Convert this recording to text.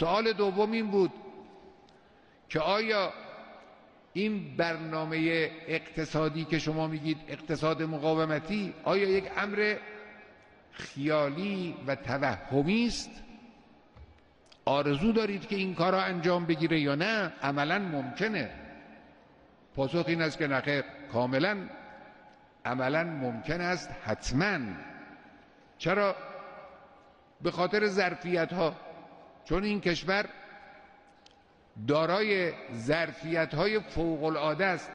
سوال دوم این بود که آیا این برنامه اقتصادی که شما میگید اقتصاد مقاومتی آیا یک امر خیالی و توهمی است؟ آرزو دارید که این کار را انجام بگیره یا نه عملا ممکنه؟ پاسخ این است که نخیر، کاملا عملا ممکن است، حتما. چرا؟ به خاطر ظرفیت ها، چون این کشور دارای ظرفیت های فوق العاده است